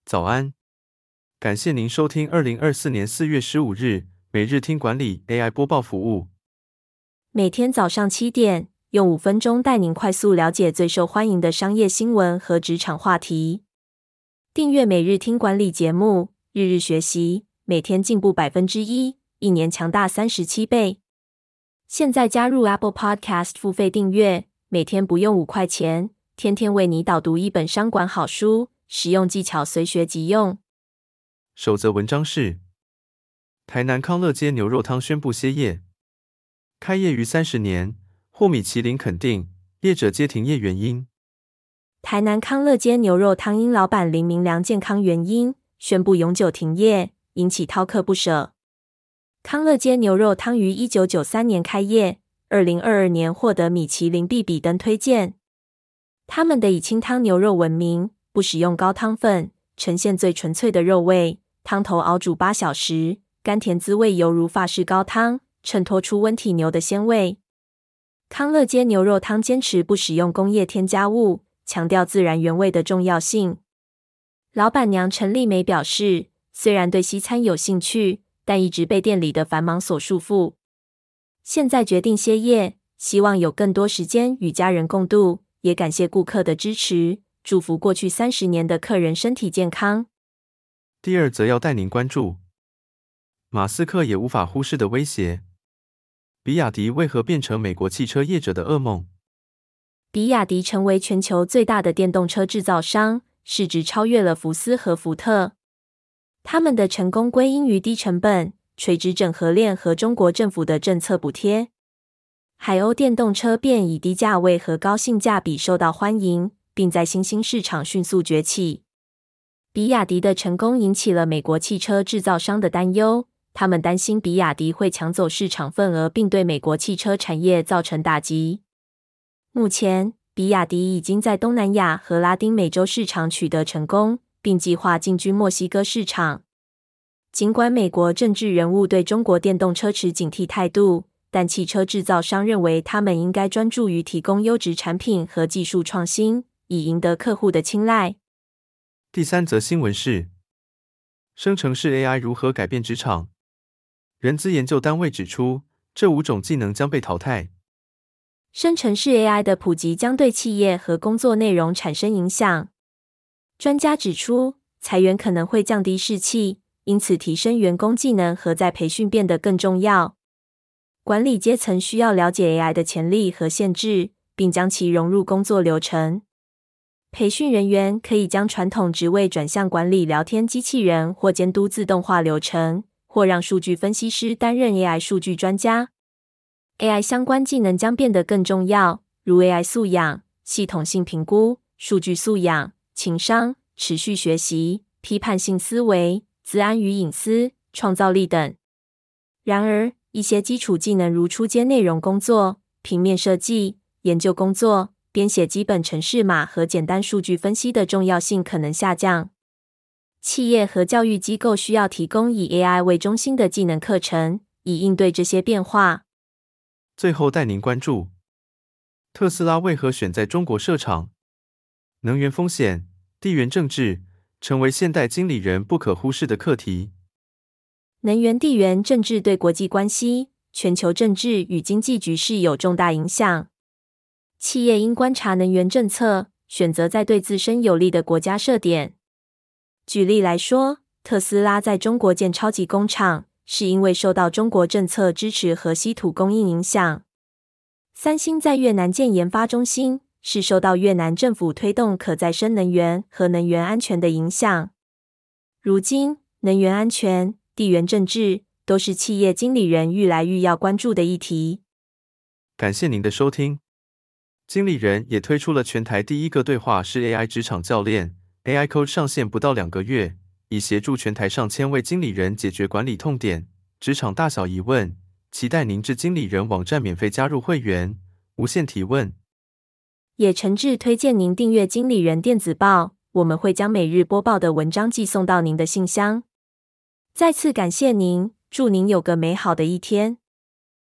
早安，感谢您收听2024年4月15日每日听管理 AI 播报服务。 每天早上7点，用5分钟带您快速了解最受欢迎的商业新闻和职场话题。订阅每日听管理节目，日日学习，每天进步1%，一年强大37倍。现在加入 Apple Podcast 付费订阅，每天不用5块钱，天天为你导读一本商管好书，实用技巧随学即用。 首则文章是：台南康乐街牛肉汤宣布歇业，开业逾30年，获米其林肯定，业者皆停业原因。 台南康乐街牛肉汤因老板林明良健康原因，宣布永久停业，引起饕客不舍。康乐街牛肉汤于1993年开业，2022年获得米其林必比登推荐。他们的以清汤牛肉闻名，不使用高汤粉，呈现最纯粹的肉味，汤头熬煮8小时，甘甜滋味犹如法式高汤，衬托出温体牛的鲜味。康乐街牛肉汤坚持不使用工业添加物，强调自然原味的重要性。老板娘陈丽梅表示，虽然对西餐有兴趣，但一直被店里的繁忙所束缚。现在决定歇业，希望有更多时间与家人共度，也感谢顾客的支持，祝福过去30年的客人身体健康。 第二则要带您关注，马斯克也无法忽视的威胁，比亚迪为何变成美国汽车业者的噩梦？ 比亚迪成为全球最大的电动车制造商，市值超越了福斯和福特。他们的成功归因于低成本、垂直整合链和中国政府的政策补贴。海鸥电动车便以低价位和高性价比受到欢迎，并在新兴市场迅速崛起。比亚迪的成功引起了美国汽车制造商的担忧，他们担心比亚迪会抢走市场份额，并对美国汽车产业造成打击。目前，比亚迪已经在东南亚和拉丁美洲市场取得成功，并计划进军墨西哥市场。尽管美国政治人物对中国电动车持警惕态度，但汽车制造商认为他们应该专注于提供优质产品和技术创新，以赢得客户的青睐。 第三则新闻是：生成式 AI 如何改变职场？人资研究单位指出，这5种技能将被淘汰。 生成式 AI 的普及将对企业和工作内容产生影响。专家指出，裁员可能会降低士气，因此提升员工技能和再培训变得更重要。管理阶层需要了解 AI 的潜力和限制，并将其融入工作流程。培训人员可以将传统职位转向管理聊天机器人或监督自动化流程，或让数据分析师担任 AI 数据专家。AI 相关技能将变得更重要，如 AI 素养、系统性评估、数据素养、情商、持续学习、批判性思维、资安与隐私、创造力等。然而，一些基础技能如初阶内容工作、平面设计、研究工作、编写基本程式码和简单数据分析的重要性可能下降。企业和教育机构需要提供以 AI 为中心的技能课程，以应对这些变化。 最后带您关注，特斯拉为何选在中国设厂？能源风险、地缘政治成为现代经理人不可忽视的课题。 能源地缘政治对国际关系、全球政治与经济局势有重大影响。企业应观察能源政策，选择在对自身有利的国家设点。举例来说，特斯拉在中国建超级工厂，是因为受到中国政策支持和稀土供应影响。三星在越南建研发中心，是受到越南政府推动可再生能源和能源安全的影响。如今，能源安全、地缘政治都是企业经理人愈来愈要关注的议题。 感谢您的收听。经理人也推出了全台第一个对话式 AI 职场教练 AI Coach 上线不到2个月，以协助全台上千位经理人解决管理痛点、职场大小疑问。期待您至经理人网站免费加入会员，无限提问。 也诚挚推荐您订阅经理人电子报，我们会将每日播报的文章寄送到您的信箱。再次感谢您，祝您有个美好的一天。